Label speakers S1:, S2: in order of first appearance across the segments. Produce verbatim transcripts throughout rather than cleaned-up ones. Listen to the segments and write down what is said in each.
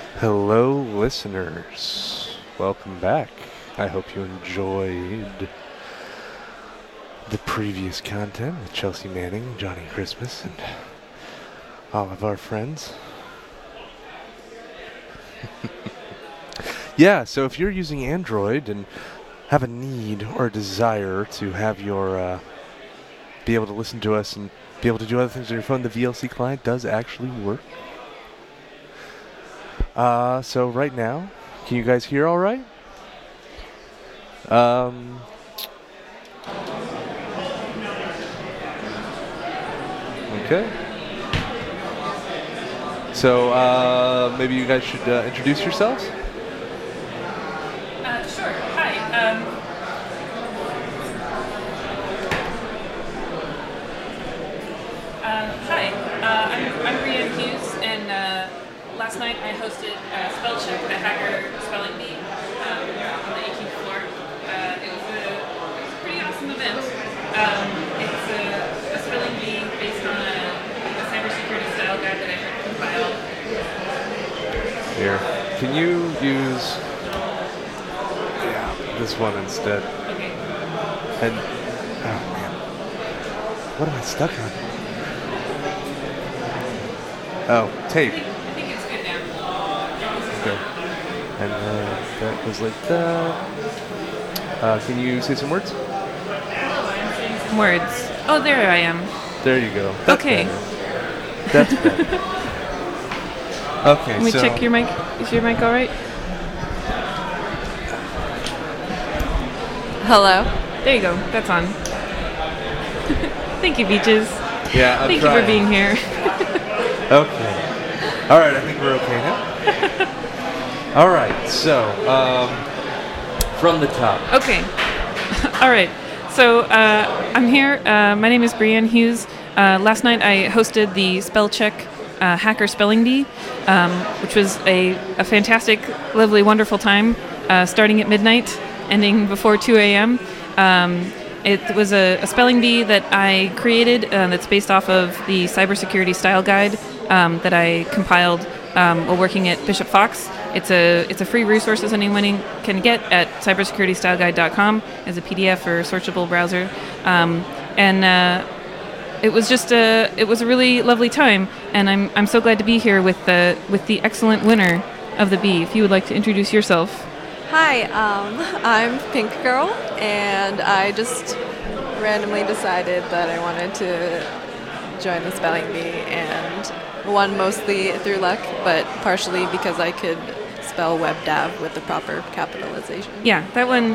S1: Hello, listeners. Welcome back. I hope you enjoyed the previous content with Chelsea Manning, Johnny Christmas, and all of our friends. Yeah, so if you're using Android and have a need or a desire to have your, uh, be able to listen to us and be able to do other things on your phone, the V L C client does actually work. Uh, so right now, can you guys hear all right? Um, okay. So uh, maybe you guys should uh, introduce yourselves.
S2: Uh, sure. Hi. Um, uh, hi. Uh, I'm, I'm Brianne Hughes, and uh, last night I hosted uh, Spell Check, the Hacker Spelling Bee, um, on the eighteenth floor. Uh, it, was a, it was a pretty awesome event. Um, it's a, a spelling bee based on a, a cybersecurity style guide that I compiled.
S1: Here. Can you use yeah, this one instead?
S2: Okay.
S1: And, oh man. What am I stuck on? Oh,
S2: I
S1: tape.
S2: think, I think it's good now.
S1: Okay. And uh, that was like that. Uh, can you say some words?
S2: Hello, I'm saying some words. Oh, there I am.
S1: There you go. That's
S2: Okay.
S1: better. That's better. Okay,
S2: Can we
S1: so
S2: check your mic? Is your mic all right?
S3: Hello.
S2: There you go. That's on. Thank you, Beaches.
S1: yeah, I'm
S2: Thank
S1: trying.
S2: you for being here.
S1: Okay. All right, I think we're okay now. All right, so um, from the top.
S2: Okay. All right. So uh, I'm here. Uh, my name is Brianne Hughes. Uh, last night I hosted the Spell Check uh, Hacker Spelling Bee, um, which was a, a fantastic, lovely, wonderful time, uh, starting at midnight, ending before two a.m. Um, it was a, a spelling bee that I created uh, that's based off of the cybersecurity style guide um, that I compiled um, while working at Bishop Fox. It's a it's a free resource that anyone can get at cybersecurity style guide dot com as a P D F or searchable browser, um, and uh, it was just a it was a really lovely time. And I'm I'm so glad to be here with the with the excellent winner of the bee. If you would like to introduce yourself.
S3: Hi, um, I'm Pink Girl, and I just randomly decided that I wanted to join the spelling bee, and won mostly through luck, but partially because I could spell webdav with the proper capitalization.
S2: Yeah, that one.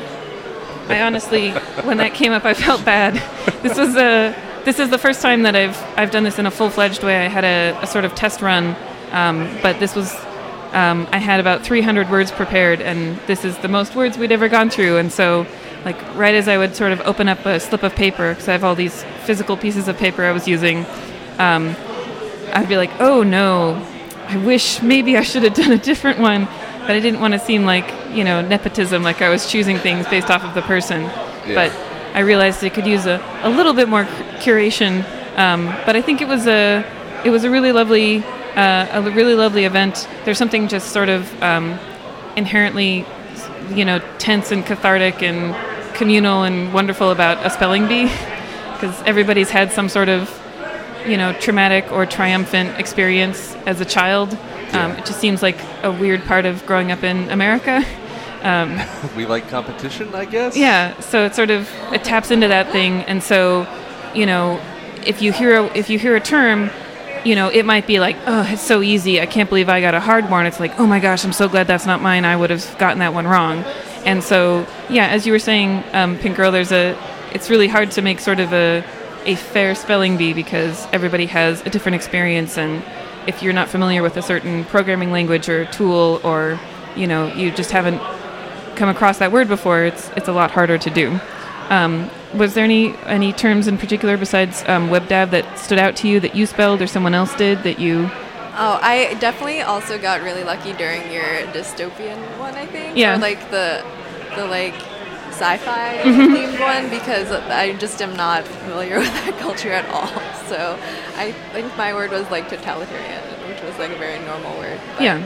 S2: I honestly, when that came up, I felt bad. This was a this is the first time that I've I've done this in a full-fledged way. I had a, a sort of test run, um, but this was. Um, I had about three hundred words prepared, and this is the most words we'd ever gone through. And so, like, right as I would sort of open up a slip of paper, because I have all these physical pieces of paper I was using, um, I'd be like, oh no, I wish maybe I should have done a different one. But I didn't want to seem like, you know, nepotism, like I was choosing things based off of the person.
S1: Yeah.
S2: But I realized it could use a, a little bit more curation. Um, but I think it was a it was a really lovely uh, a really lovely event. There's something just sort of um, inherently, you know, tense and cathartic and communal and wonderful about a spelling bee, because everybody's had some sort of, you know, traumatic or triumphant experience as a child. Um,
S1: Yeah.
S2: it just seems like a weird part of growing up in America. Um,
S1: We like competition, I guess.
S2: yeah, so it sort of it taps into that thing, and so, you know, if you hear a, if you hear a term, you know, it might be like, oh, it's so easy. I can't believe I got a hard one. It's like, oh my gosh, I'm so glad that's not mine. I would have gotten that one wrong. And so, yeah, as you were saying, um, Pink Girl, there's a, it's really hard to make sort of a, a fair spelling bee because everybody has a different experience, and if you're not familiar with a certain programming language or tool, or, you know, you just haven't come across that word before, it's it's a lot harder to do. Um, was there any any terms in particular besides um, webdav that stood out to you that you spelled or someone else did that you?
S3: Oh, I definitely also got really lucky during your dystopian one, I think.
S2: Yeah.
S3: Or like the the like sci-fi
S2: Mm-hmm.
S3: themed one, because I just am not familiar with that culture at all. So I think my word was like totalitarian, which was like a very normal word. But
S2: Yeah.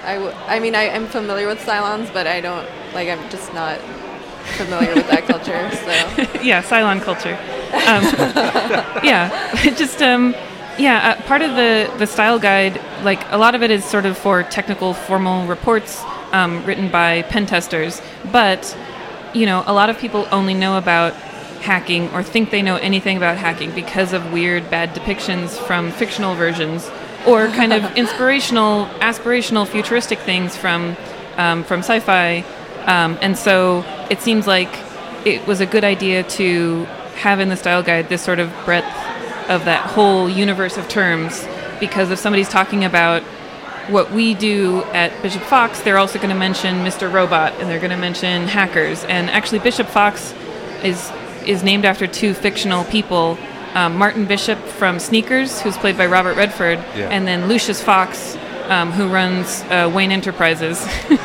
S3: I, w- I mean, I am familiar with Cylons, but I don't, like, I'm just not familiar with that culture, so.
S2: Yeah, Cylon culture. Um, yeah, just, um, yeah, uh, part of the, the style guide, like, a lot of it is sort of for technical, formal reports um, written by pen testers, but, you know, a lot of people only know about hacking or think they know anything about hacking because of weird, bad depictions from fictional versions or kind of inspirational, aspirational, futuristic things from um, from sci-fi. Um, and so it seems like it was a good idea to have in the style guide this sort of breadth of that whole universe of terms, because if somebody's talking about what we do at Bishop Fox, they're also going to mention Mister Robot, and they're going to mention hackers. And actually, Bishop Fox is is named after two fictional people, um, Martin Bishop from Sneakers, who's played by Robert Redford,
S1: Yeah.
S2: and then Lucius Fox, um, who runs uh, Wayne Enterprises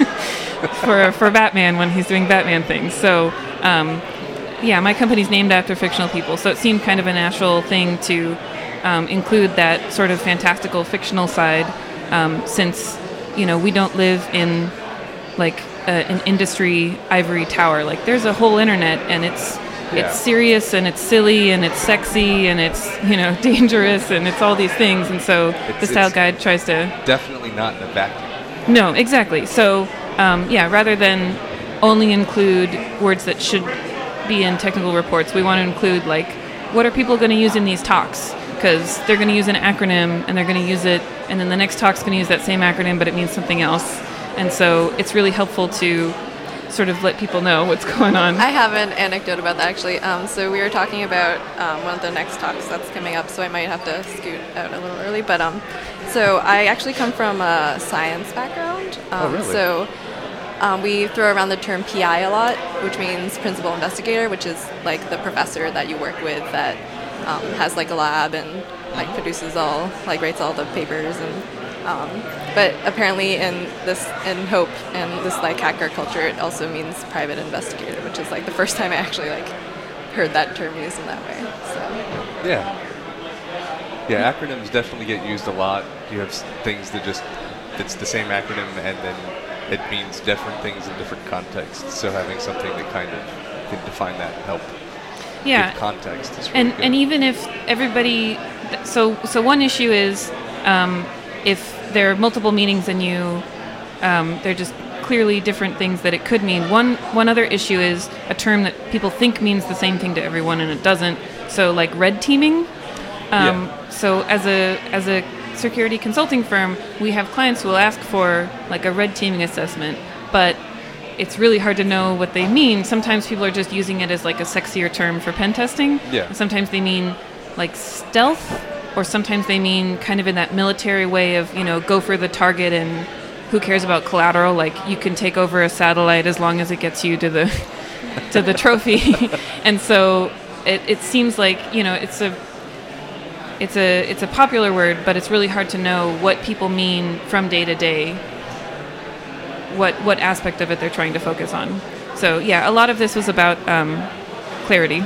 S2: for for Batman when he's doing Batman things. So, um, yeah, my company's named after fictional people, so it seemed kind of a natural thing to um, include that sort of fantastical fictional side, um, since, you know, we don't live in like uh, an industry ivory tower. Like, there's a whole internet, and it's
S1: Yeah.
S2: it's serious, and it's silly, and it's sexy, and it's, you know, dangerous, and it's all these things. And so
S1: It's-
S2: the style
S1: it's-
S2: guide tries to
S1: Definitely not in a vacuum.
S2: no, exactly. So, um, yeah, rather than only include words that should be in technical reports, we want to include, like, what are people going to use in these talks? Because they're going to use an acronym, and they're going to use it, and then the next talk's going to use that same acronym, but it means something else. And so it's really helpful to sort of let people know what's going on.
S3: I have an anecdote about that, actually. Um, so we were talking about um, one of the next talks that's coming up, so I might have to scoot out a little early. But um, so I actually come from a science background. Um,
S1: Oh, really?
S3: So um, we throw around the term P I a lot, which means principal investigator, which is like the professor that you work with that um, has like a lab and like produces all, like writes all the papers and. Um, but apparently in this, in Hope and this like hacker culture, it also means private investigator, which is like the first time I actually like heard that term used in that way. So
S1: Yeah. Yeah, acronyms definitely get used a lot. You have s- things that just, it's the same acronym and then it means different things in different contexts. So having something that kind of can define that and help
S2: Yeah.
S1: give context is really
S2: And
S1: good.
S2: and even if everybody, so so one issue is um, if there are multiple meanings and you, um, they're just clearly different things that it could mean. One one other issue is a term that people think means the same thing to everyone and it doesn't. So like red teaming. Um,
S1: Yeah.
S2: So as a as a security consulting firm, we have clients who will ask for like a red teaming assessment, but it's really hard to know what they mean. Sometimes people are just using it as like a sexier term for pen testing.
S1: Yeah.
S2: Sometimes they mean like stealth, or sometimes they mean kind of in that military way of, you know, go for the target and who cares about collateral? Like, you can take over a satellite as long as it gets you to the to the trophy. And so it, it seems like, you know, it's a it's a it's a popular word, but it's really hard to know what people mean from day to day. What what aspect of it they're trying to focus on. So yeah, a lot of this was about um, clarity.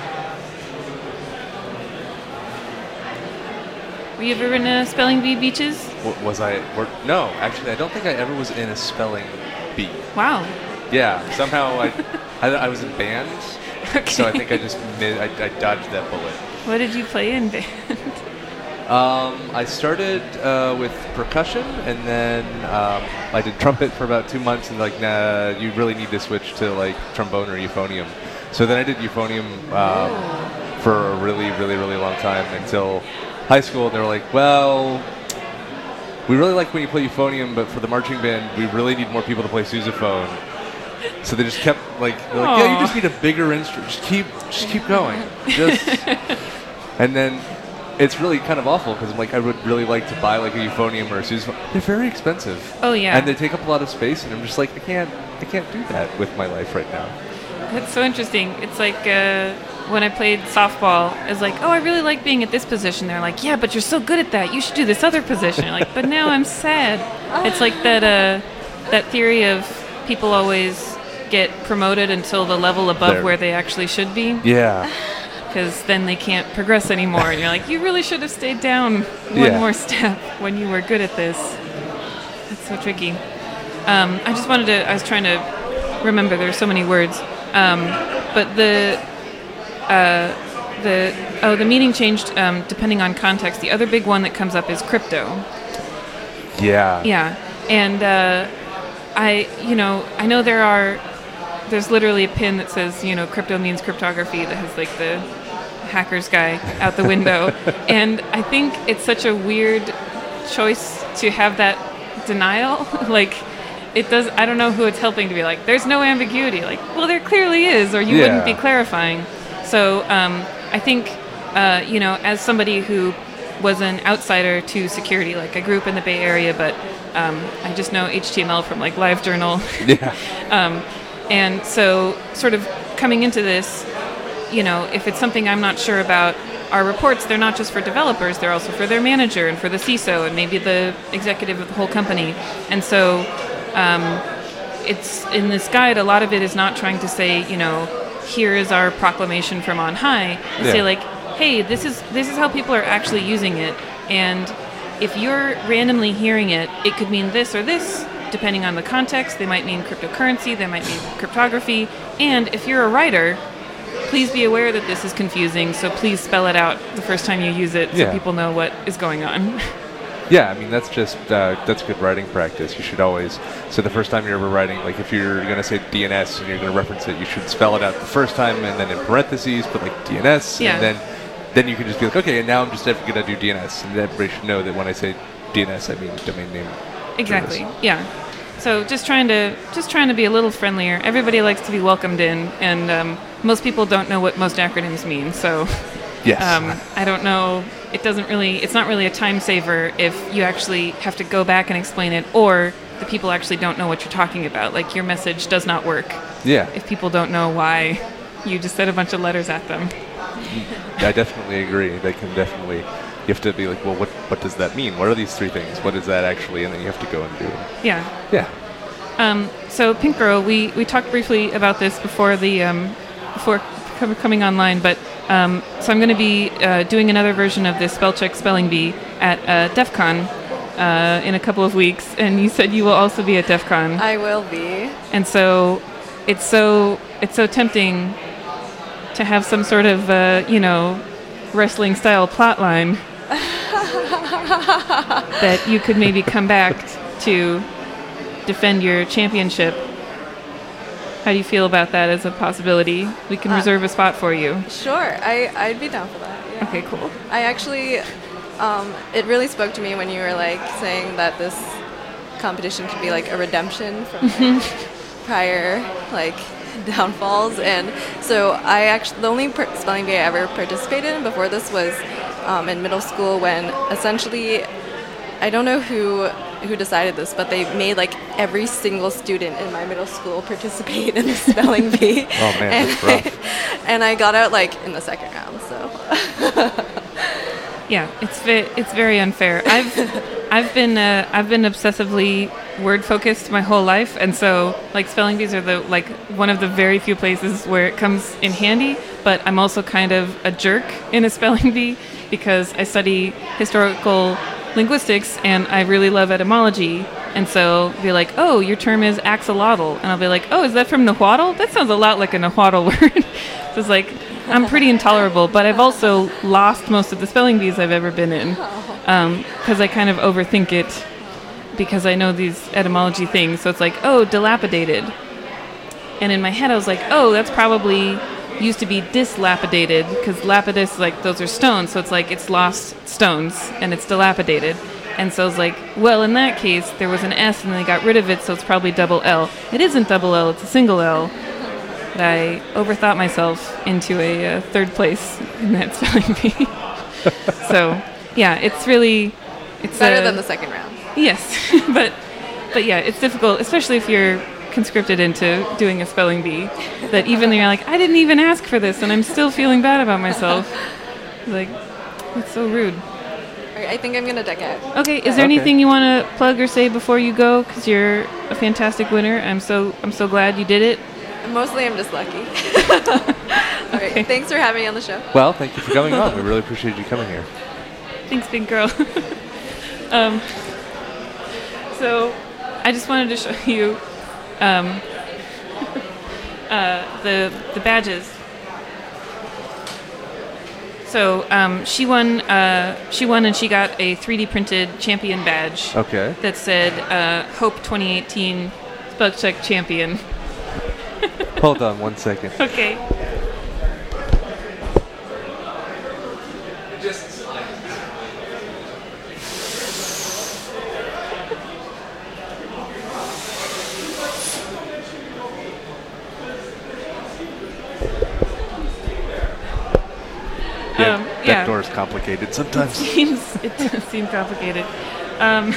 S2: Were you ever in a spelling bee beaches?
S1: W- was I, wor- no, actually I don't think I ever was in a spelling bee.
S2: Wow.
S1: Yeah, somehow I, I, I was in band,
S2: Okay.
S1: so I think I just mid, I, I dodged that bullet.
S2: What did you play in band?
S1: Um, I started uh, with percussion, and then um, I did trumpet for about two months, and like, nah, you really need to switch to like trombone or euphonium. So then I did euphonium um, for a really, really, really long time until high school. And they were like, well, we really like when you play euphonium, but for the marching band, we really need more people to play sousaphone. So they just kept like, they're like, yeah, you
S2: Aw.
S1: just need a bigger instrument. Just keep, just keep going. Just, and then. It's really kind of awful because I'm like, I would really like to buy like a euphonium or a sousaphone. They're very expensive.
S2: Oh, yeah.
S1: And they take up a lot of space, and I'm just like, I can't, I can't do that with my life right now.
S2: That's so interesting. It's like uh, when I played softball, it's like, oh, I really like being at this position. They're like, yeah, but you're so good at that. You should do this other position. You're like, but now I'm sad. It's like that uh, that theory of people always get promoted until the level above
S1: There.
S2: where they actually should be,
S1: Yeah.
S2: because then they can't progress anymore. And you're like, you really should have stayed down one
S1: Yeah.
S2: more step when you were good at this. It's so tricky. Um, I just wanted to. I was trying to remember. There's so many words, um, but the uh, the oh the meaning changed um, depending on context. The other big one that comes up is crypto.
S1: Yeah.
S2: Yeah, and uh, I you know I know there are there's literally a pin that says you know crypto means cryptography that has like the hacker's guy out the window, and I think it's such a weird choice to have that denial. Like it does. I don't know who it's helping to be like. There's no ambiguity. Like, well, there clearly is, or you
S1: Yeah.
S2: wouldn't be clarifying. So um, I think uh, you know, as somebody who was an outsider to security, like I grew up in the Bay Area, but um, I just know H T M L from like LiveJournal.
S1: Yeah.
S2: um, and so, sort of coming into this, you know, if it's something I'm not sure about, our reports, they're not just for developers, they're also for their manager and for the C I S O and maybe the executive of the whole company. And so um, it's in this guide, a lot of it is not trying to say, you know, here is our proclamation from on high. To
S1: Yeah.
S2: say like, hey, this is this is how people are actually using it. And if you're randomly hearing it, it could mean this or this, depending on the context. They might mean cryptocurrency, they might mean cryptography. And if you're a writer, please be aware that this is confusing, so please spell it out the first time you use it so
S1: Yeah.
S2: people know what is going on.
S1: Yeah, I mean that's just uh, that's good writing practice. You should always so the first time you're ever writing, like if you're going to say D N S and you're going to reference it, you should spell it out the first time and then in parentheses put like D N S,
S2: Yeah.
S1: and then then you can just be like, okay, and now I'm just going to do D N S, and everybody should know that when I say D N S, I mean domain name.
S2: Exactly.
S1: service.
S2: Yeah. So just trying to just trying to be a little friendlier. Everybody likes to be welcomed in, and um, most people don't know what most acronyms mean. So
S1: Yes.
S2: um, I don't know. It doesn't really. It's not really a time saver if you actually have to go back and explain it, or the people actually don't know what you're talking about. Like your message does not work
S1: yeah.
S2: if people don't know why you just said a bunch of letters at them.
S1: I definitely agree. They can definitely. You have to be like, well, what what does that mean? What are these three things? What is that actually? And then you have to go and do it.
S2: Yeah.
S1: Yeah.
S2: Um, so Pink Girl, we, we talked briefly about this before the um, before com- coming online, but um, so I'm going to be uh, doing another version of this spell check spelling bee at uh, DEF CON uh, in a couple of weeks, and you said you will also be at DEF CON,
S3: I will be.
S2: and so it's so it's so tempting to have some sort of uh, you know wrestling style plot line that you could maybe come back to defend your championship. How do you feel about that as a possibility? We can
S3: Uh,
S2: reserve a spot for you.
S3: Sure, I, I'd be down for that. Yeah.
S2: Okay, cool.
S3: I actually, um, it really spoke to me when you were like saying that this competition could be like a redemption from like, prior like downfalls, and so I actually the only per- spelling bee I ever participated in before this was um, in middle school when essentially I don't know who who decided this, but they made like every single student in my middle school participate in the spelling bee.
S1: Oh man,
S3: and
S1: that's rough.
S3: I, and I got out like in the second round, so.
S2: Yeah, it's ve- it's very unfair. I've I've been uh, I've been obsessively word focused my whole life, and so like spelling bees are the like one of the very few places where it comes in handy. But I'm also kind of a jerk in a spelling bee because I study historical linguistics and I really love etymology. And so be like, oh, your term is axolotl, and I'll be like, oh, is that from Nahuatl? That sounds a lot like a Nahuatl word. So it's like I'm pretty intolerable, but I've also lost most of the spelling bees I've ever been in because I kind of overthink it because I know these etymology things. So it's like, oh, dilapidated. And in my head, I was like, oh, that's probably used to be dislapidated because lapidus, like those are stones. So it's like it's lost stones and it's dilapidated. And so I was like, well, in that case, there was an S and they got rid of it, so it's probably double L. It isn't double L, it's a single L. But I overthought myself into a uh, third place in that spelling bee. So, yeah, it's really... It's
S3: Better
S2: uh,
S3: than the second round.
S2: Yes, but but yeah, it's difficult, especially if you're conscripted into doing a spelling bee, that even though you're like, I didn't even ask for this, and I'm still feeling bad about myself. Like, it's so rude.
S3: All right, I think I'm gonna deck out.
S2: Okay, is there
S1: Okay.
S2: anything you want to plug or say before you go? Because you're a fantastic winner. I'm so I'm so glad you did it.
S3: Mostly, I'm just lucky. All right, thanks for having me on the show.
S1: Well, thank you for coming on. We really appreciate you coming here.
S2: Thanks, big girl. um, So I just wanted to show you um, uh, the the badges. So um, she won. Uh, she won, and she got a three D printed champion badge
S1: Okay.
S2: that said uh, "Hope twenty eighteen Spellcheck Champion."
S1: Hold on one second.
S2: Okay.
S1: Yeah,
S2: Um,
S1: that
S2: yeah.
S1: door's complicated sometimes.
S2: Seems it does seem complicated. Um,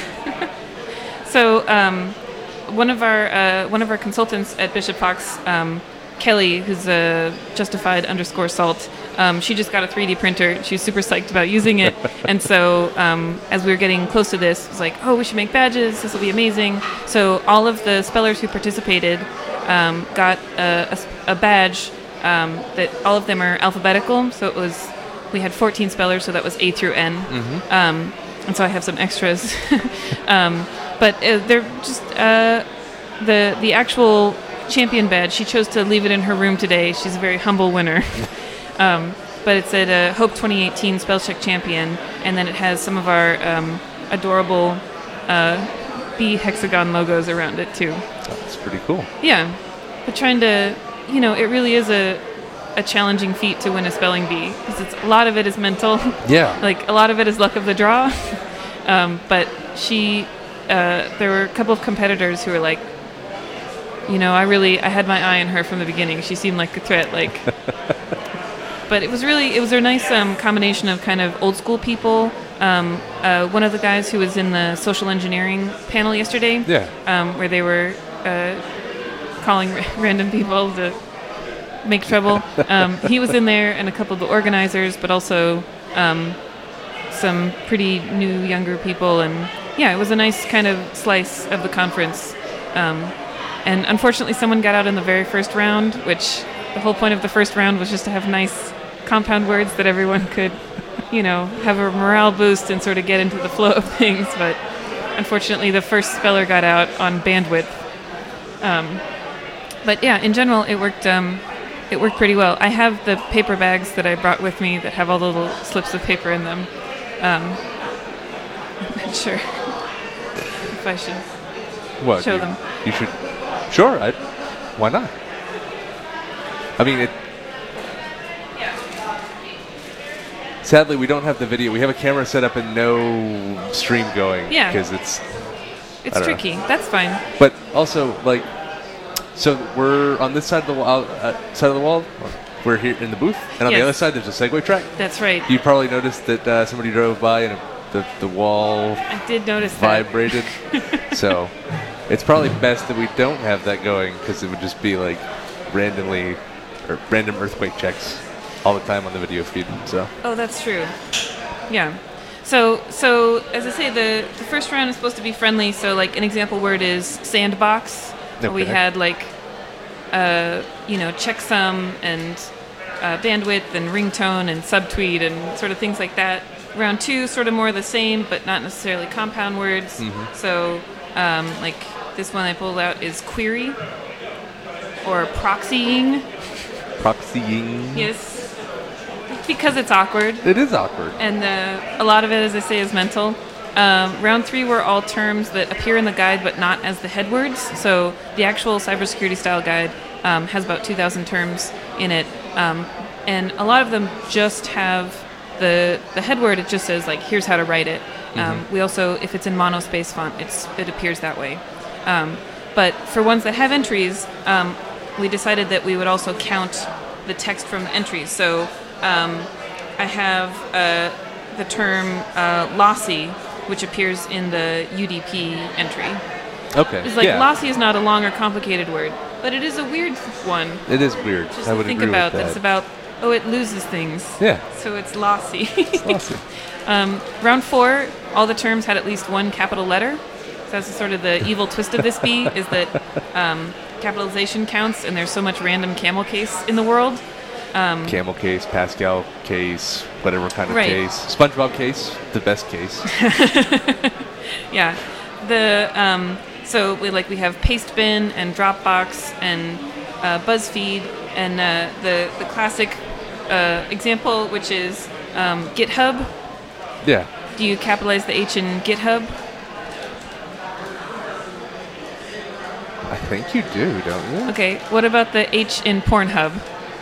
S2: so um, one of our uh, one of our consultants at Bishop Fox, um, Kelly, who's a Justified underscore Salt, um, she just got a three D printer. She's super psyched about using it, and so um, as we were getting close to this, it was like, oh, we should make badges. This will be amazing. So all of the spellers who participated um, got a, a, a badge um, that all of them are alphabetical. So it was. We had fourteen spellers, so that was A through N.
S1: Mm-hmm.
S2: Um, and so I have some extras. um, but uh, they're just uh, the the actual champion badge. She chose to leave it in her room today. She's a very humble winner. um, but it said uh, Hope twenty eighteen Spellcheck Champion, and then it has some of our um, adorable uh, B hexagon logos around it too.
S1: That's pretty cool.
S2: Yeah, but trying to, you know, it really is a a challenging feat to win a spelling bee because it's a lot of it is mental.
S1: Yeah.
S2: Like a lot of it is luck of the draw. um, but she, uh, there were a couple of competitors who were like, you know, I really, I had my eye on her from the beginning. She seemed like a threat. Like, but it was really, it was a nice um, combination of kind of old school people. Um, uh, one of the guys who was in the social engineering panel yesterday,
S1: Yeah.
S2: um, where they were uh, calling ra- random people to make trouble. Um, he was in there, and a couple of the organizers, but also um, some pretty new, younger people. And yeah, it was a nice kind of slice of the conference. Um, and unfortunately, someone got out in the very first round, which the whole point of the first round was just to have nice compound words that everyone could, you know, have a morale boost and sort of get into the flow of things. But unfortunately, the first speller got out on bandwidth. Um, but yeah, in general, it worked. Um, It worked pretty well. I have the paper bags that I brought with me that have all the little slips of paper in them. Um, I'm not sure if I should
S1: What?
S2: show
S1: you,
S2: them.
S1: You should. Sure. I, why not? I mean, it. Sadly, we don't have the video. We have a camera set up and no stream going.
S2: Yeah.
S1: Because it's.
S2: It's
S1: I don't
S2: tricky. That's fine.
S1: But also, like, so we're on this side of the wall. Uh, side of the wall. We're here in the booth, and on
S2: Yes.
S1: the other side, there's a Segway track.
S2: That's right.
S1: You probably noticed that uh, somebody drove by and the the wall
S2: I did notice that.
S1: vibrated. So it's probably best that we don't have that going because it would just be like randomly or random earthquake checks all the time on the video feed. So
S2: Oh, that's true. Yeah. So, so as I say, the, the first round is supposed to be friendly. So, like, an example word is sandbox. We
S1: Okay.
S2: had, like, uh, you know, checksum and uh, bandwidth and ringtone and subtweet and sort of things like that. Round two, sort of more the same, but not necessarily compound words.
S1: Mhm.
S2: So, um, like, this one I pulled out is query or proxying.
S1: proxying.
S2: Yes. Because it's awkward.
S1: It is awkward.
S2: And uh, a lot of it, as I say, is mental. Um, round three were all terms that appear in the guide, but not as the headwords. So the actual cybersecurity style guide um, has about two thousand terms in it, um, and a lot of them just have the the headword. It just says like, here's how to write it. Um, we also, if it's in monospace font, it's it appears that way. Um, but for ones that have entries, um, we decided that we would also count the text from the entries. So um, I have uh, the term uh, lossy, which appears in the U D P entry.
S1: Okay.
S2: It's like
S1: yeah.
S2: lossy is not a long or complicated word, but it is a weird one.
S1: It is weird.
S2: Just
S1: I
S2: to
S1: would
S2: think
S1: agree
S2: about
S1: with that.
S2: It's about, oh, it loses things.
S1: Yeah.
S2: So it's lossy.
S1: It's lossy.
S2: um, round four, all the terms had at least one capital letter. So that's sort of the evil twist of this bee, is that um, capitalization counts, and there's so much random camel case in the world. Um,
S1: Camel case, Pascal case, whatever kind of
S2: Right.
S1: case. SpongeBob case, the best case.
S2: yeah. the um, so we like we have Pastebin and Dropbox and uh, BuzzFeed and uh, the the classic uh, example, which is um, GitHub.
S1: Yeah.
S2: Do you capitalize the H in GitHub?
S1: I think you do, don't you?
S2: Okay. What about the H in Pornhub?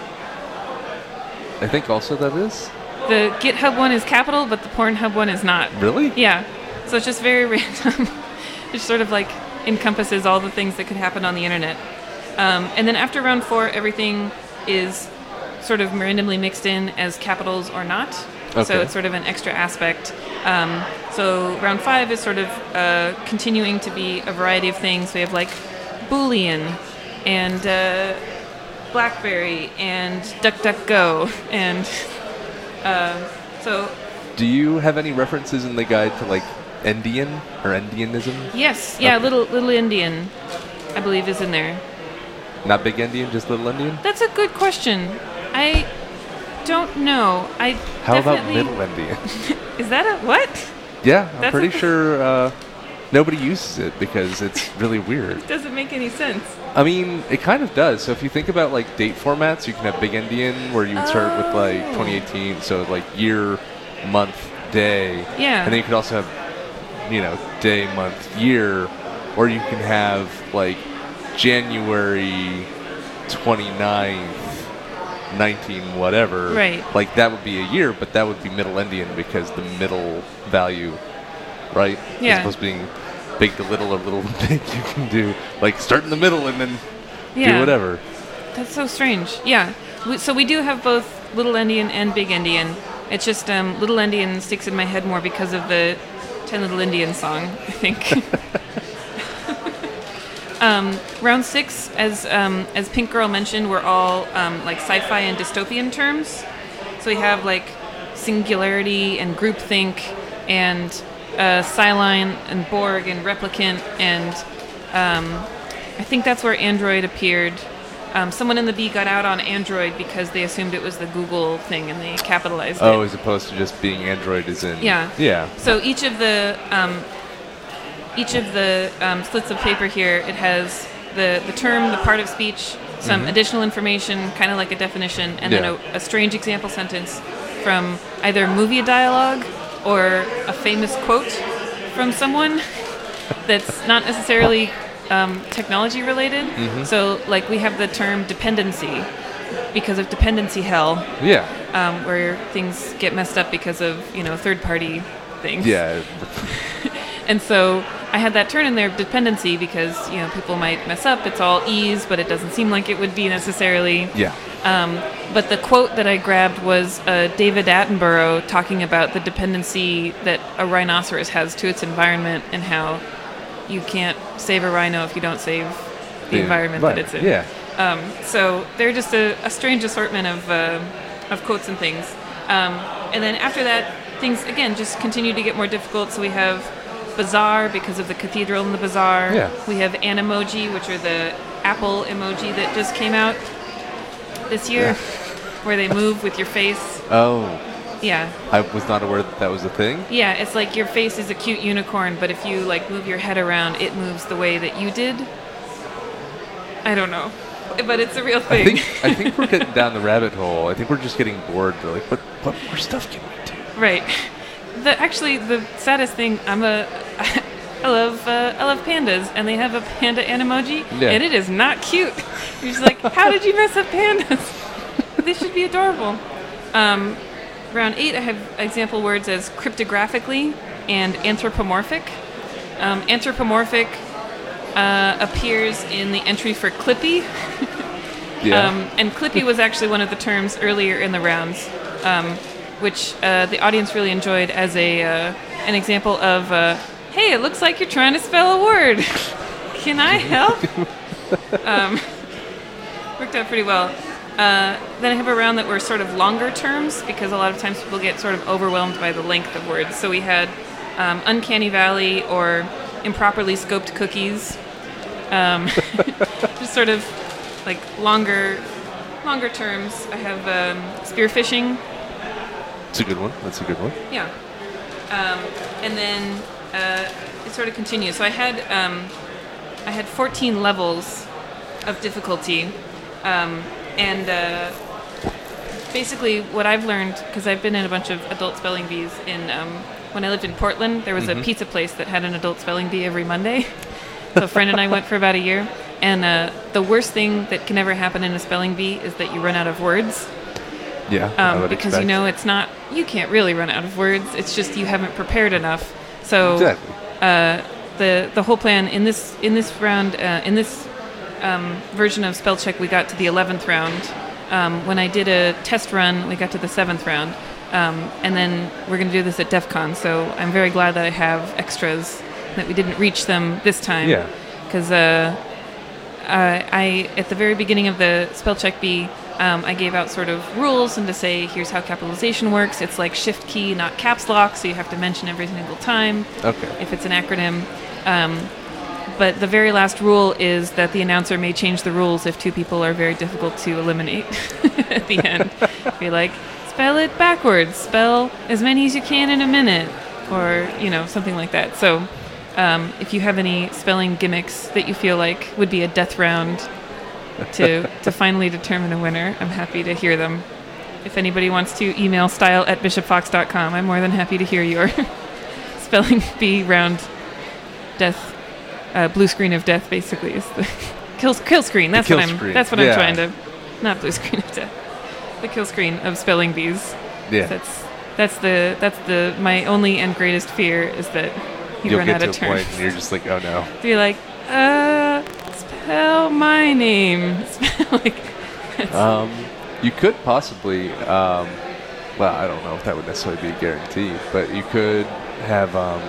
S1: I think also that is.
S2: The GitHub one is capital, but the Pornhub one is not.
S1: Really?
S2: Yeah. So it's just very random. It sort of like encompasses all the things that could happen on the internet. Um, and then after round four, everything is sort of randomly mixed in as capitals or not.
S1: Okay.
S2: So it's sort of an extra aspect. Um, so round five is sort of uh, continuing to be a variety of things. We have like Boolean and uh, BlackBerry and DuckDuckGo and uh, so.
S1: Do you have any references in the guide to like Endian or Endianism?
S2: Yes, yeah,
S1: Okay.
S2: little little Indian, I believe, is in there.
S1: Not Big Endian, just Little Endian?
S2: That's a good question. I don't know. I
S1: How about
S2: definitely-
S1: Middle Endian?
S2: Is that a what?
S1: Yeah, I'm
S2: That's
S1: pretty
S2: a-
S1: sure uh, nobody uses it because it's really weird.
S2: Doesn't make any sense.
S1: I mean, it kind of does. So if you think about like date formats, you can have Big Endian where you would start with like
S2: Oh.
S1: twenty eighteen, so like year, month, day.
S2: Yeah.
S1: And then you could also have, you know, day, month, year, or you can have like January twenty-ninth, nineteen, whatever.
S2: Right.
S1: Like that would be a year, but that would be Middle Endian because the middle value, right?
S2: Yeah.
S1: As opposed to being big to little or little to big, you can do like start in the middle and then
S2: Yeah.
S1: do whatever.
S2: That's so strange. Yeah. We, so we do have both Little Endian and Big Endian. It's just um, Little Endian sticks in my head more because of the Ten Little Indian song, I think. um, round six, as um, as Pink Girl mentioned, we're all um, like sci-fi and dystopian terms. So we have like singularity and groupthink and uh, Cylon and Borg and replicant and um, I think that's where Android appeared. Um, someone in the B got out on Android because they assumed it was the Google thing and they capitalized
S1: Oh,
S2: it.
S1: as opposed to just being Android is in.
S2: Yeah.
S1: Yeah.
S2: So each of the um, each of the um, slits of paper here, it has the, the term, the part of speech, some additional information, kind of like a definition, and
S1: Yeah.
S2: then a, a strange example sentence from either movie dialogue or a famous quote from someone that's not necessarily um, technology related. So, like, we have the term dependency because of dependency hell,
S1: Yeah.
S2: um, where things get messed up because of, you know, third-party things.
S1: Yeah.
S2: And so I had that turn in there, dependency, because, you know, people might mess up. It's all ease, but it doesn't seem like it would be necessarily.
S1: Yeah.
S2: Um, but the quote that I grabbed was uh, David Attenborough talking about the dependency that a rhinoceros has to its environment and how you can't save a rhino if you don't save the
S1: Yeah,
S2: environment
S1: right,
S2: that it's in.
S1: Yeah.
S2: Um, so they're just a, a strange assortment of, uh, of quotes and things. Um, and then after that, things, again, just continue to get more difficult. So we have Bazaar because of the cathedral and the bazaar.
S1: Yeah.
S2: We have Animoji, which are the Apple emoji that just came out this year,
S1: Yeah.
S2: where they move with your face.
S1: Oh,
S2: Yeah.
S1: I was not aware that that was a thing.
S2: Yeah, it's like your face is a cute unicorn, but if you like move your head around, it moves the way that you did. I don't know, but it's a real
S1: I
S2: thing.
S1: think I think we're getting down the rabbit hole. I think we're just getting bored. We're like, what what more stuff can we do?
S2: Right. The actually the saddest thing, I'm a I love uh, I love pandas, and they have a panda Animoji,
S1: Yeah.
S2: and it is not cute. You're just like, how did you mess up pandas? They should be adorable. Um, round eight, I have example words as cryptographically and anthropomorphic. Um, anthropomorphic uh, appears in the entry for Clippy.
S1: Yeah.
S2: Um, and Clippy was actually one of the terms earlier in the rounds, um, which uh, the audience really enjoyed as a uh, an example of, uh, hey, it looks like you're trying to spell a word. Can I help? um, worked out pretty well. Uh, then I have a round that were sort of longer terms because a lot of times people get sort of overwhelmed by the length of words. So we had um, Uncanny Valley or improperly scoped cookies. Um, just sort of like longer, longer terms. I have um, spearfishing.
S1: It's a good one. That's a good one.
S2: Yeah. Um, and then uh, it sort of continues. So I had um, I had fourteen levels of difficulty, um, and uh, basically what I've learned, because I've been in a bunch of adult spelling bees in um, when I lived in Portland, there was
S1: Mhm.
S2: a pizza place that had an adult spelling bee every Monday. So a friend and I went for about a year, and uh, the worst thing that can ever happen in a spelling bee is that you run out of words.
S1: Yeah, I
S2: Um,
S1: would
S2: because
S1: expect.
S2: you know it's not, you can't really run out of words. It's just you haven't prepared enough. So
S1: Exactly.
S2: uh, the the whole plan in this in this round uh, in this um, version of spell check, we got to the eleventh round. Um, when I did a test run, we got to the seventh round, um, and then we're going to do this at DEF CON. So I'm very glad that I have extras, that we didn't reach them this time.
S1: Yeah.
S2: Because uh, uh, I at the very beginning of the spell check bee. Um, I gave out sort of rules and to say, here's how capitalization works. It's like shift key, not caps lock, so you have to mention every single time
S1: Okay.
S2: if it's an acronym. Um, but the very last rule is that the announcer may change the rules if two people are very difficult to eliminate at the end. Be like, spell it backwards, spell as many as you can in a minute, or, you know, something like that. So um, if you have any spelling gimmicks that you feel like would be a death round to to finally determine a winner, I'm happy to hear them. If anybody wants to email style at bishop fox dot com, I'm more than happy to hear your spelling bee round death, uh, blue screen of death. Basically, is the kill kill screen. That's
S1: kill
S2: what I'm.
S1: screen,
S2: That's what
S1: yeah.
S2: I'm trying to. Not blue screen of death. The kill screen of spelling bees.
S1: Yeah.
S2: That's that's the that's the my only and greatest fear is that you
S1: You'll
S2: run
S1: get
S2: out
S1: to
S2: of
S1: a
S2: terms.
S1: point and you're just like, oh no.
S2: Be like, uh, spell my name. Spell like. it's-
S4: Um, you could possibly, um, well, I don't know if that would necessarily be a guarantee, but you could have um,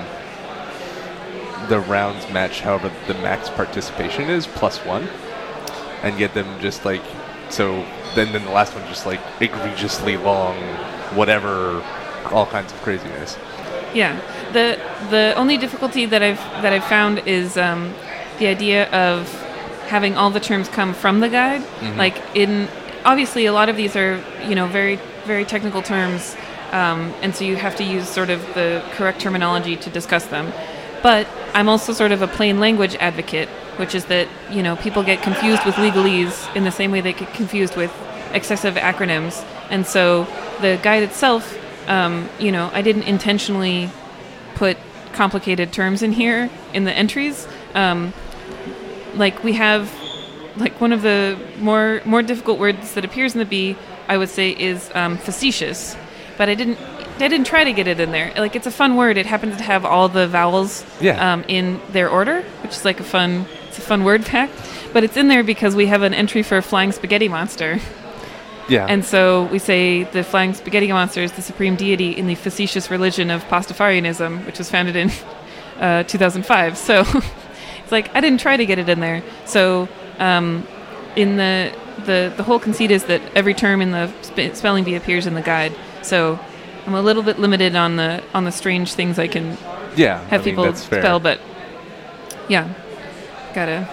S4: the rounds match however the max participation is plus one, and get them just like so. Then, then the last one just like egregiously long, whatever, all kinds of craziness.
S2: Yeah. The the only difficulty that I've that I've found is um, the idea of having all the terms come from the guide.
S1: Mhm.
S2: Like in obviously a lot of these are, you know, very very technical terms, um, and so you have to use sort of the correct terminology to discuss them. But I'm also sort of a plain language advocate, which is that, you know, people get confused with legalese in the same way they get confused with excessive acronyms. And so the guide itself, um, you know, I didn't intentionally put complicated terms in here in the entries. Um, like we have, like one of the more more difficult words that appears in the B, I would say, is um, facetious. But I didn't I didn't try to get it in there. Like, it's a fun word. It happens to have all the vowels
S1: Yeah.
S2: um, in their order, which is like a fun it's a fun word fact. But it's in there because we have an entry for flying spaghetti monster.
S1: Yeah.
S2: And so we say the flying spaghetti monster is the supreme deity in the facetious religion of Pastafarianism, which was founded in uh, two thousand five. So it's like, I didn't try to get it in there. So um, in the, the the whole conceit is that every term in the sp- spelling bee appears in the guide. So I'm a little bit limited on the on the strange things I can
S1: yeah.
S2: have
S1: I mean,
S2: people
S1: that's fair.
S2: spell, but yeah, gotta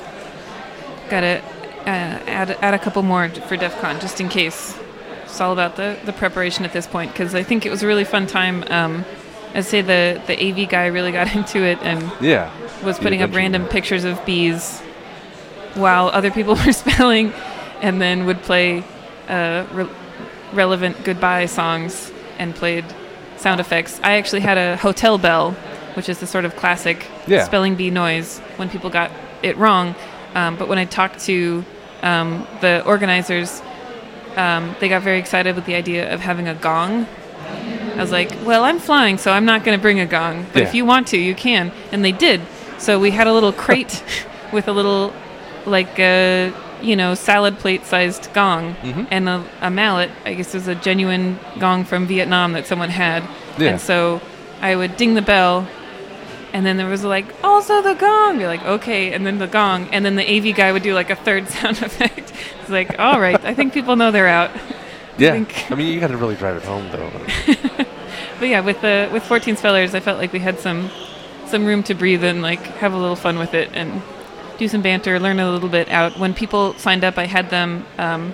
S2: gotta uh, add add a couple more for DEF CON just in case. It's all about the, the preparation at this point, because I think it was a really fun time. Um, I say the the A V guy really got into it and
S1: Yeah.
S2: was
S1: The
S2: putting up
S1: adventure
S2: random
S1: guy.
S2: pictures of bees while other people were spelling, and then would play uh, re- relevant goodbye songs and played sound effects. I actually had a hotel bell, which is the sort of classic
S1: Yeah.
S2: spelling bee noise when people got it wrong. Um, but when I talked to um, the organizers, um, they got very excited with the idea of having a gong. I was like, well, I'm flying, so I'm not going to bring a gong. But
S1: Yeah.
S2: if you want to, you can. And they did. So we had a little crate with a little, like, uh, you know, salad plate-sized gong
S1: Mhm.
S2: and a, a mallet. I guess it was a genuine gong from Vietnam that someone had.
S1: Yeah.
S2: And so I would ding the bell, and then there was like, also the gong. Be like, okay, and then the gong, and then the A V guy would do like a third sound effect. It's like, all right, I think people know they're out.
S1: Yeah.
S2: think-
S1: I mean, you got to really drive it home, though.
S2: But yeah, with the with fourteen spellers, I felt like we had some some room to breathe and like have a little fun with it and do some banter, learn a little bit out. When people signed up, I had them um,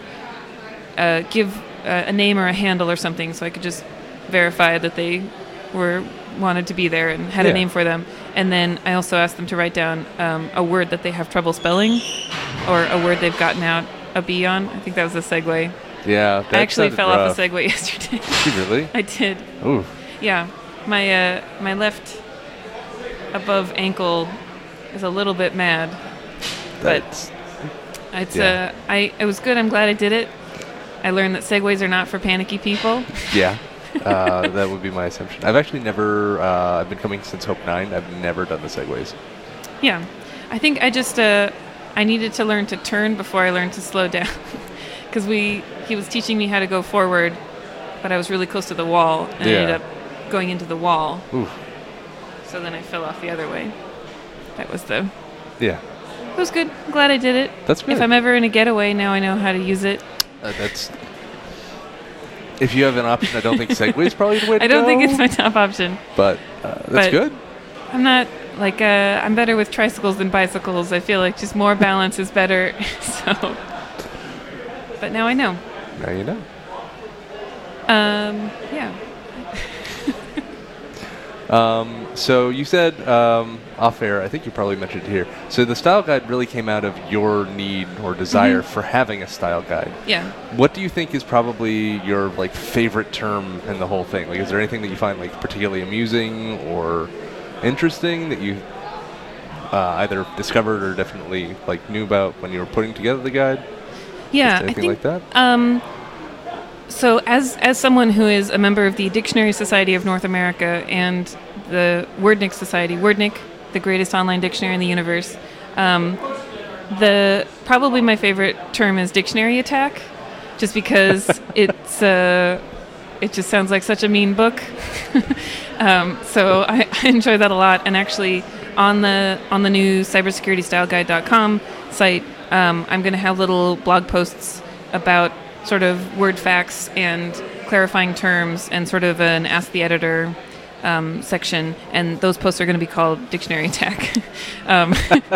S2: uh, give uh, a name or a handle or something, so I could just verify that they were wanted to be there and had
S4: Yeah.
S2: a name for them. And then I also asked them to write down um, a word that they have trouble spelling, or a word they've gotten out a B on. I think that was a segue.
S4: Yeah, that
S2: I actually
S4: sounded
S2: fell
S4: rough.
S2: off a segue yesterday.
S4: Did you really?
S2: I did.
S4: Ooh.
S2: Yeah, my uh, my left above ankle is a little bit mad. But
S4: That's,
S2: it's
S4: Yeah.
S2: uh, I it was good. I'm glad I did it. I learned that segues are not for panicky people.
S4: yeah. Uh, that would be my assumption. I've actually never. Uh, I've been coming since Hope Nine. I've never done the segues.
S2: Yeah, I think I just uh, I needed to learn to turn before I learned to slow down, because we he was teaching me how to go forward, but I was really close to the wall and I
S4: Yeah.
S2: ended up going into the wall.
S4: Ooh.
S2: So then I fell off the other way. That was the.
S4: Yeah.
S2: It was good. I'm glad I did it.
S4: That's good.
S2: If I'm ever in a getaway, now I know how to use it.
S4: Uh, that's. If you have an option, I don't think Segway is probably the way to
S2: I don't
S4: go.
S2: think it's my top option.
S4: But uh, that's
S2: But-
S4: good.
S2: I'm not like uh, I'm better with tricycles than bicycles. I feel like just more balance is better. So, but now I know.
S4: Now you know.
S2: Um, yeah.
S4: Um, so you said um, off air, I think you probably mentioned it here. So the style guide really came out of your need or desire
S2: Mm-hmm.
S4: for having a style guide.
S2: Yeah.
S4: What do you think is probably your like favorite term in the whole thing? Like, is there anything that you find like particularly amusing or interesting that you uh, either discovered or definitely like knew about when you were putting together the guide?
S2: Yeah.
S4: Just
S2: I
S4: anything
S2: think.
S4: like that?
S2: Um, so as as someone who is a member of the Dictionary Society of North America and the Wordnik Society, Wordnik, the greatest online dictionary in the universe, um, the probably my favorite term is dictionary attack, just because it's uh, it just sounds like such a mean book. um, so I, I enjoy that a lot. And actually, on the on the new cybersecurity style guide dot com site, um, I'm going to have little blog posts about sort of word facts and clarifying terms and sort of an Ask the Editor um, section, and those posts are going to be called Dictionary Attack. um,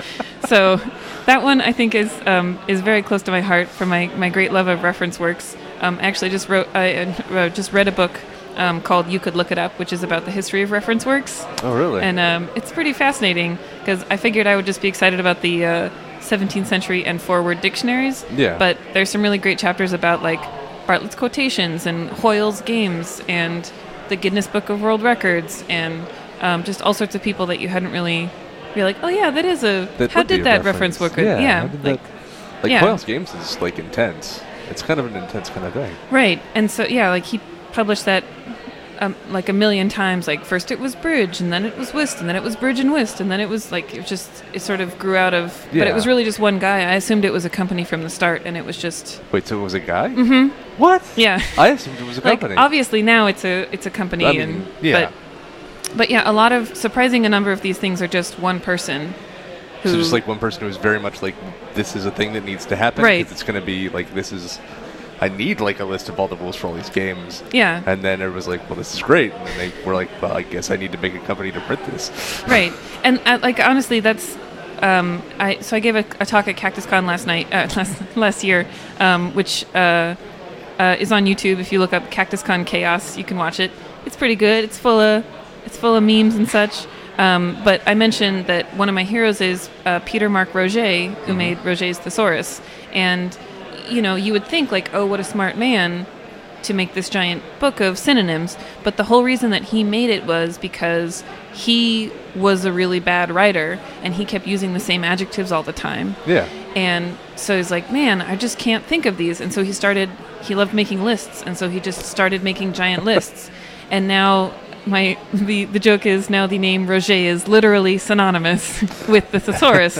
S2: so that one I think is um, is very close to my heart for my, my great love of reference works. Um, I actually just wrote I uh, just read a book um, called You Could Look It Up, which is about the history of reference works.
S4: Oh, really?
S2: And um, it's pretty fascinating because I figured I would just be excited about the uh, seventeenth century and forward dictionaries.
S4: Yeah.
S2: But there's some really great chapters about like Bartlett's quotations and Hoyle's games and the Guinness Book of World Records and um, just all sorts of people that you hadn't really be like, oh yeah, that is a
S4: That
S2: how
S4: would be
S2: did
S4: a
S2: that reference work?
S4: Yeah,
S2: yeah
S4: how did
S2: like
S4: that- like
S2: yeah.
S4: Hoyle's Games is like intense. It's kind of an intense kind of thing.
S2: right. And so yeah, like he published that. Um, like a million times. Like first it was bridge, and then it was whist, and then it was bridge and whist, and then it was like it was just it sort of grew out of. But
S4: Yeah.
S2: it was really just one guy. I assumed it was a company from the start, and it was just
S4: Wait, so it was a guy? Mm-hmm. What?
S2: yeah.
S4: I assumed it was a
S2: like
S4: company.
S2: obviously now it's a it's a company,
S4: I mean,
S2: and
S4: yeah.
S2: but but yeah, a lot of surprising a number of these things are just one person. Who,
S4: So just like one person who's very much like, this is a thing that needs to happen.
S2: Right.
S4: 'cause It's going to be like, this is, I need like a list of all the rules for all these games.
S2: yeah.
S4: And then it was like, well, this is great. And then they were like, well, I guess I need to make a company to print this.
S2: Right, and uh, like honestly, that's um, I. So I gave a, a talk at CactusCon last night, uh, last last year, um, which uh, uh, is on YouTube. If you look up CactusCon Chaos, you can watch it. It's pretty good. It's full of it's full of memes and such. Um, but I mentioned that one of my heroes is uh, Peter Mark Roget, who
S4: Mhm.
S2: made Roget's Thesaurus, and you know you would think like, oh, what a smart man to make this giant book of synonyms, but the whole reason that he made it was because he was a really bad writer and he kept using the same adjectives all the time.
S4: Yeah.
S2: And so he's like, man, I just can't think of these. And so he started, he loved making lists, and so he just started making giant lists. And now my the, the joke is now the name Roget is literally synonymous with the thesaurus.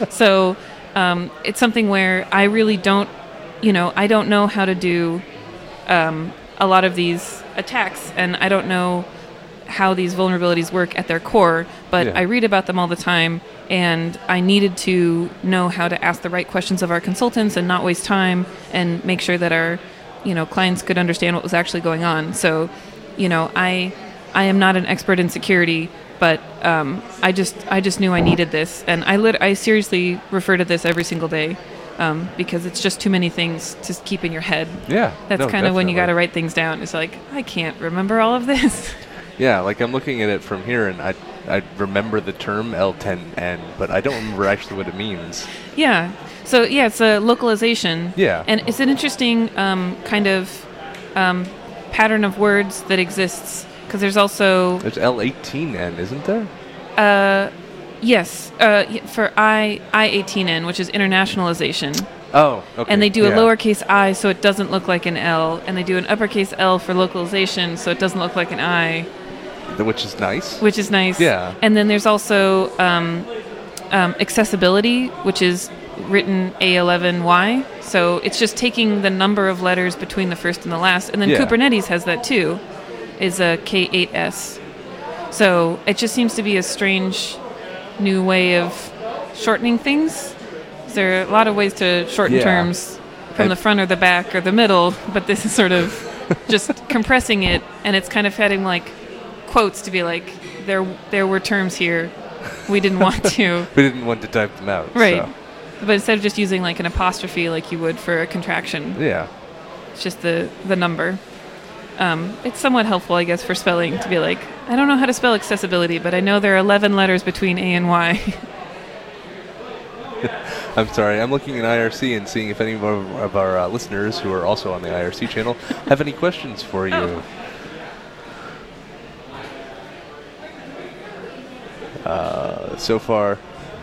S2: So um, it's something where I really don't, you know, I don't know how to do um, a lot of these attacks, and I don't know how these vulnerabilities work at their core, but
S4: Yeah.
S2: I read about them all the time, and I needed to know how to ask the right questions of our consultants and not waste time and make sure that our, you know, clients could understand what was actually going on. So, you know, I I am not an expert in security, but um, I just I just knew I needed this, and I lit I seriously refer to this every single day um, because it's just too many things to keep in your head.
S4: Yeah.
S2: That's
S4: no,
S2: kind of when you got to
S4: definitely.
S2: write things down. It's like, I can't remember all of this.
S4: Yeah, like I'm looking at it from here, and I I remember the term L ten N, but I don't remember actually what it means.
S2: Yeah. So yeah, it's a localization.
S4: Yeah.
S2: And it's an interesting um, kind of um, pattern of words that exists because there's also
S4: There's L eighteen N, isn't there?
S2: uh, yes uh, y- for I I eighteen N, which is internationalization.
S4: Oh, okay.
S2: And they do a
S4: yeah.
S2: lowercase I, so it doesn't look like an L, and they do an uppercase L for localization, so it doesn't look like an I,
S4: Which is nice.
S2: which is nice.
S4: Yeah.
S2: And then there's also um, um, accessibility, which is written A eleven Y. So it's just taking the number of letters between the first and the last. And then
S4: Yeah.
S2: Kubernetes has that too, is a K eight S. So it just seems to be a strange new way of shortening things. There are a lot of ways to shorten
S4: Yeah.
S2: terms from
S4: And-
S2: the front or the back or the middle, but this is sort of just compressing it, and it's kind of having like quotes to be like, there there were terms here we didn't want to.
S4: We didn't want to type them out.
S2: Right.
S4: so,
S2: But instead of just using like an apostrophe like you would for a contraction,
S4: Yeah.
S2: it's just the, the number. Um, it's somewhat helpful, I guess, for spelling to be like, I don't know how to spell accessibility, but I know there are eleven letters between A and Y.
S4: I'm sorry. I'm looking at I R C and seeing if any of our, of our uh, listeners who are also on the I R C channel have any questions for you.
S2: Oh.
S4: Uh, so far,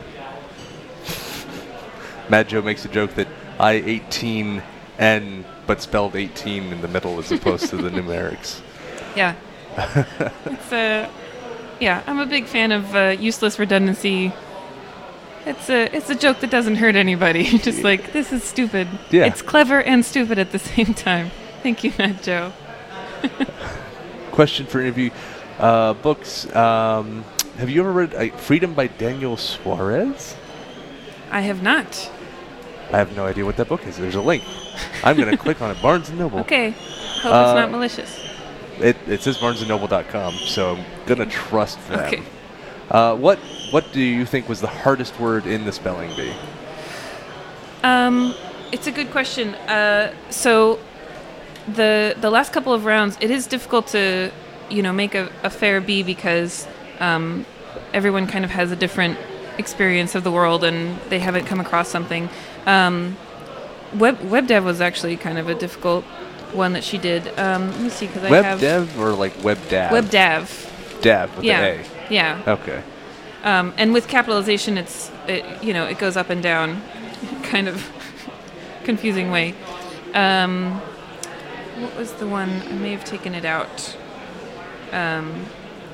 S4: Mad Joe makes a joke that I eighteen N, but spelled eighteen in the middle as opposed to the numerics.
S2: Yeah. It's a, yeah, I'm a big fan of uh, useless redundancy. It's a it's a joke that doesn't hurt anybody. Just like, this is stupid.
S4: Yeah.
S2: It's clever and stupid at the same time. Thank you, Matt Joe.
S4: Question for interview. Uh, books. Um, have you ever read uh, Freedom by Daniel Suarez?
S2: I have not.
S4: I have no idea what that book is. There's a link. I'm going to click on it. Barnes and Noble.
S2: Okay. Hope
S4: Uh,
S2: it's not malicious.
S4: It, it says barnes and noble dot com, so I'm going to trust them.
S2: Okay.
S4: Uh, what what do you think was the hardest word in the spelling bee?
S2: Um, it's a good question. Uh, so the the last couple of rounds, it is difficult to, you know, make a, a fair bee because um, everyone kind of has a different experience of the world and they haven't come across something. Um, web web dev was actually kind of a difficult one that she did. Um, let me see, because I
S4: Web
S2: have
S4: dev or like web dav?
S2: web dev.
S4: Dav with
S2: Yeah,
S4: the A.
S2: yeah.
S4: Okay.
S2: Um, and with capitalization, it's it, you know, it goes up and down, kind of confusing way. Um, what was the one? I may have taken it out. Um,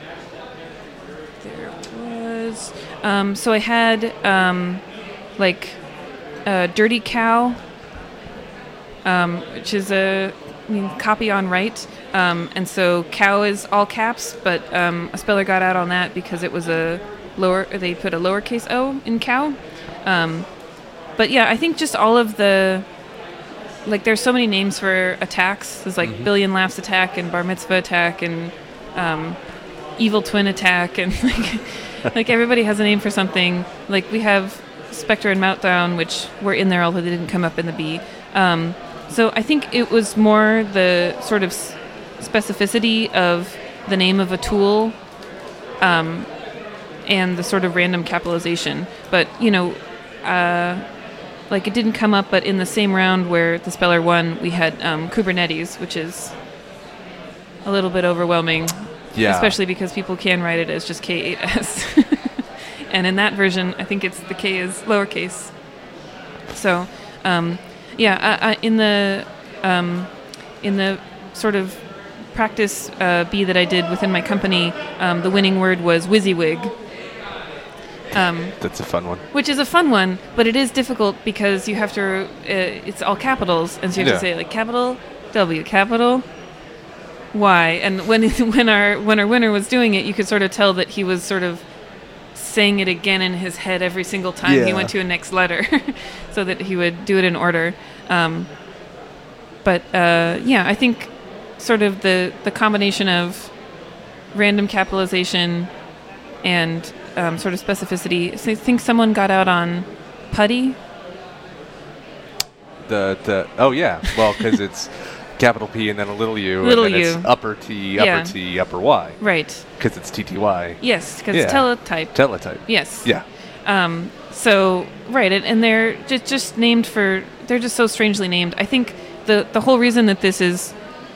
S2: there it was. Um, so I had um, like a dirty cow, um, which is a I mean, copy on right. Um, and so cow is all caps, but um, a speller got out on that because it was a lower. They put a lowercase o in cow. Um, but yeah, I think just all of the like, there's so many names for attacks. There's like
S4: Mhm.
S2: billion laughs attack and bar mitzvah attack and um, evil twin attack and like like everybody has a name for something. Like we have Spectre and Meltdown, which were in there although they didn't come up in the B. Um, so I think it was more the sort of s- specificity of the name of a tool um, and the sort of random capitalization. But, you know, uh, like it didn't come up, but in the same round where the speller won, we had um, Kubernetes, which is a little bit overwhelming,
S4: Yeah.
S2: especially because people can write it as just K eight S. And in that version, I think it's the K is lowercase. So, um, yeah, uh, uh, in the um, in the sort of practice uh, B that I did within my company, um, the winning word was WYSIWYG. Um,
S4: That's a fun one.
S2: which is a fun one, but it is difficult because you have to, uh, it's all capitals, and so you have
S4: Yeah.
S2: to say like capital W, capital Y. And when when our when our winner was doing it, you could sort of tell that he was sort of saying it again in his head every single time he
S4: Yeah.
S2: went to a next letter, so that he would do it in order. Um, but uh, yeah, I think sort of the the combination of random capitalization and um, sort of specificity. So I think someone got out on putty.
S4: The the oh yeah, well because it's
S1: capital P and then a little u,
S2: Little
S1: and then
S2: u.
S1: it's upper T, upper
S2: Yeah.
S1: T, upper Y,
S2: Right.
S1: because it's T T Y.
S2: Yes, because
S1: Yeah.
S2: it's teletype.
S1: Teletype.
S2: Yes.
S1: Yeah.
S2: Um, so right, and, and they're just just named for they're just so strangely named. I think the the whole reason that this is,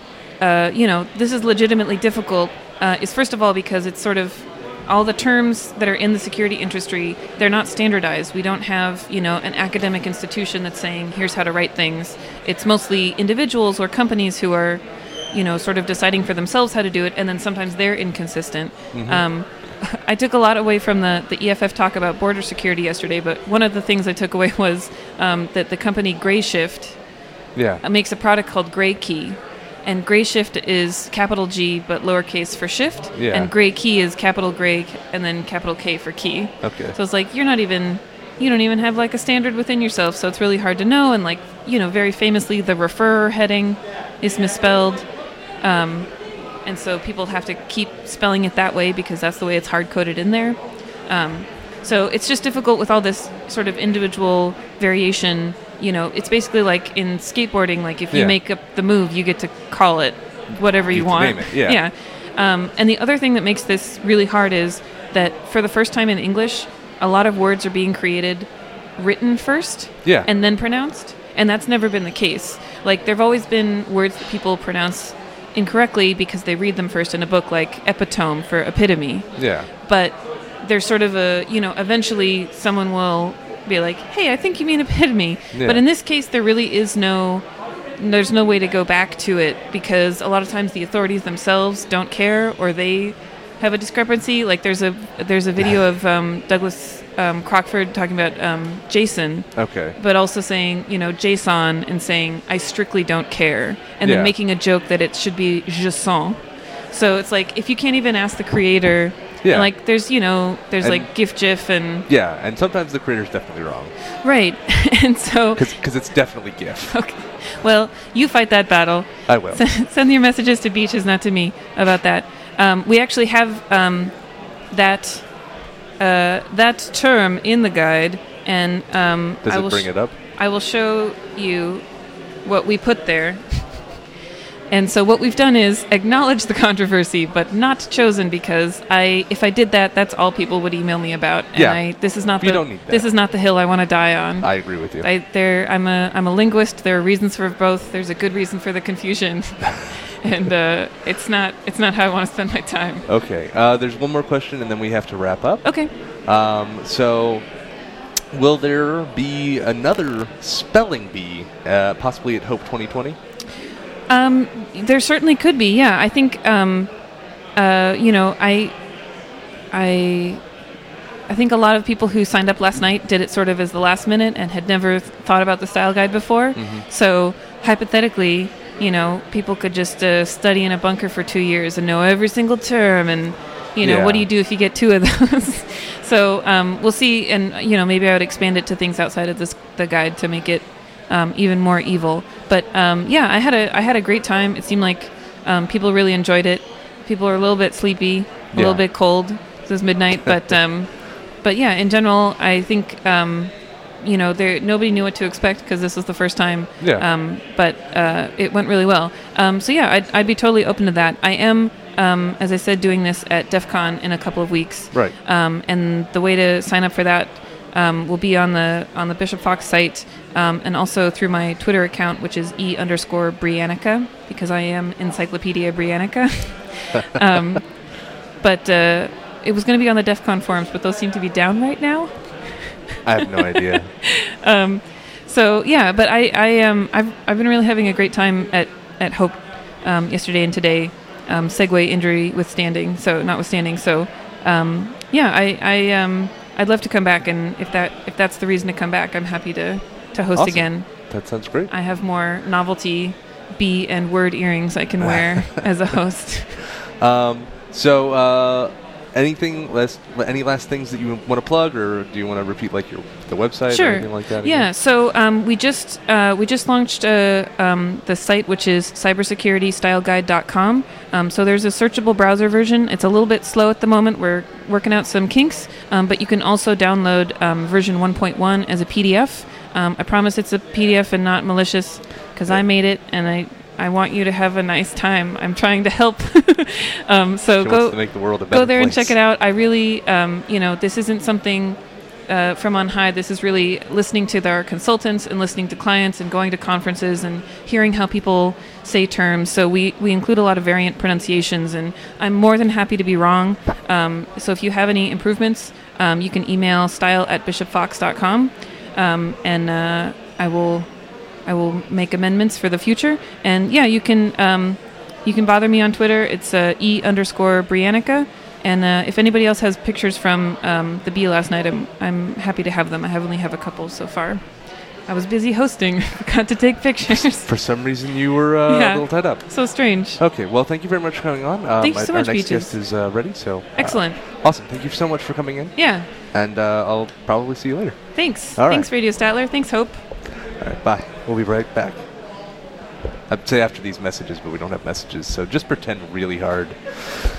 S2: uh, you know, this is legitimately difficult uh, is first of all because it's sort of all the terms that are in the security industry, they're not standardized. We don't have, you know, an academic institution that's saying here's how to write things. It's mostly individuals or companies who are, you know, sort of deciding for themselves how to do it, and then sometimes they're inconsistent.
S1: Mm-hmm.
S2: Um, I took a lot away from the, the E F F talk about border security yesterday, but one of the things I took away was um, that the company Grayshift
S1: Yeah.
S2: uh, makes a product called Gray Key. And Grayshift is capital G but lowercase for shift.
S1: Yeah.
S2: And Gray Key is capital Gray and then capital K for key.
S1: Okay.
S2: So it's like you're not even, you don't even have like a standard within yourself, so it's really hard to know. And like, you know, very famously, the referrer heading is misspelled. Um, and so people have to keep spelling it that way because that's the way it's hard-coded in there. Um, so it's just difficult with all this sort of individual variation. You know, it's basically like in skateboarding, like if you
S1: Yeah.
S2: make up the move, you get to call it whatever you,
S1: You get to
S2: want.
S1: name it, yeah.
S2: Yeah. Um, and the other thing that makes this really hard is that for the first time in English, a lot of words are being created written first
S1: Yeah.
S2: and then pronounced. And that's never been the case. Like, there have always been words that people pronounce incorrectly because they read them first in a book, like epitome for epitome.
S1: Yeah.
S2: But there's sort of a, you know, eventually someone will be like, hey, I think you mean epitome.
S1: Yeah.
S2: But in this case, there really is no, there's no way to go back to it because a lot of times the authorities themselves don't care or they have a discrepancy. Like there's a there's a video of um, Douglas um, Crockford talking about um, Jason,
S1: Okay.
S2: but also saying, you know, JSON and saying, I strictly don't care. And
S1: Yeah.
S2: then making a joke that it should be je sens. So it's like, if you can't even ask the creator,
S1: Yeah.
S2: and like there's, you know, there's
S1: And-
S2: like GIF, GIF, and
S1: Yeah, and sometimes the creator's definitely wrong.
S2: right. And so,
S1: Because it's definitely GIF.
S2: okay. Well, you fight that battle.
S1: I will.
S2: Send your messages to Beaches, not to me, about that. Um, we actually have um, that uh, that term in the guide, and um,
S1: Does
S2: I
S1: it
S2: will
S1: bring
S2: sh-
S1: it up?
S2: I will show you what we put there. And so what we've done is acknowledge the controversy, but not chosen because I, if I did that, that's all people would email me about. And
S1: Yeah.
S2: I, this is not
S1: You
S2: the
S1: don't need that.
S2: this is not the hill I want to die on.
S1: I agree with you.
S2: I, there, I'm a I'm a linguist. There are reasons for both. There's a good reason for the confusion, and uh, it's not it's not how I want to spend my time.
S1: Okay. Uh, there's one more question, and then we have to wrap up.
S2: Okay.
S1: Um, so, will there be another spelling bee, uh, possibly at Hope twenty twenty?
S2: Um, there certainly could be. Yeah, I think. Um, uh, you know, I, I, I think a lot of people who signed up last night did it sort of as the last minute and had never th- thought about the style guide before.
S1: Mm-hmm.
S2: So hypothetically, you know, people could just uh, study in a bunker for two years and know every single term and. You know,
S1: Yeah.
S2: what do you do if you get two of those? So um, we'll see, and you know, maybe I would expand it to things outside of this the guide to make it um, even more evil. But um, yeah, I had a I had a great time. It seemed like um, people really enjoyed it. People are a little bit sleepy, a
S1: Yeah.
S2: little bit cold. It was midnight, but um, but yeah, in general, I think um, you know, there nobody knew what to expect because this was the first time.
S1: Yeah.
S2: Um, but uh, it went really well. Um, so yeah, I'd, I'd be totally open to that. I am. Um, as I said, doing this at DEF CON in a couple of weeks.
S1: Right.
S2: Um, and the way to sign up for that um, will be on the on the Bishop Fox site, um, and also through my Twitter account, which is e underscore Briannica, because I am Encyclopedia Briannica. um, but uh, it was going to be on the DEF CON forums, but those seem to be down right now.
S1: I have no idea.
S2: Um, so yeah, but I, I um, I've I've been really having a great time at at Hope um, yesterday and today. Um, segue injury withstanding, so notwithstanding. So um, yeah, I, I um, I'd love to come back, and if that if that's the reason to come back, I'm happy to to host
S1: Awesome.
S2: again.
S1: That sounds great.
S2: I have more novelty bee and word earrings I can wear as a host.
S1: Um, so, uh, anything last, any last things that you want to plug, or do you want to repeat like your the website
S2: Sure.
S1: or anything like that?
S2: Yeah. So um, we just uh, we just launched uh, um, the site, which is cybersecurity style guide dot com. Um, so there's a searchable browser version. It's a little bit slow at the moment. We're working out some kinks, um, but you can also download um, version one point one as a P D F. Um, I promise it's a P D F and not malicious, because I made it and I I want you to have a nice time. I'm trying to help. um, so
S1: She
S2: go
S1: wants to make the world a better
S2: go there and
S1: place.
S2: check it out. I really, um, you know, this isn't something uh, from on high. This is really listening to our consultants and listening to clients and going to conferences and hearing how people say terms. So we, we include a lot of variant pronunciations, and I'm more than happy to be wrong. Um, so if you have any improvements, um, you can email style at bishop fox dot com, um, and uh, I will I will make amendments for the future. And yeah, you can um, you can bother me on Twitter. It's uh, e underscore Briannica. And uh, if anybody else has pictures from um, the bee last night, I'm I'm happy to have them. I only have a couple so far. I was busy hosting, forgot to take pictures.
S1: For some reason, you were uh,
S2: Yeah.
S1: a little tied up.
S2: So strange.
S1: Okay, well, thank you very much for coming on. Um,
S2: Thank you so
S1: our
S2: much,
S1: next
S2: Beaches.
S1: guest is uh, ready, so... uh,
S2: Excellent.
S1: awesome. Thank you so much for coming in,
S2: Yeah.
S1: and uh, I'll probably see you later.
S2: Thanks.
S1: All right.
S2: Thanks, Radio Statler. Thanks, Hope.
S1: All right, bye. We'll be right back. I'd say after these messages, but we don't have messages, so just pretend really hard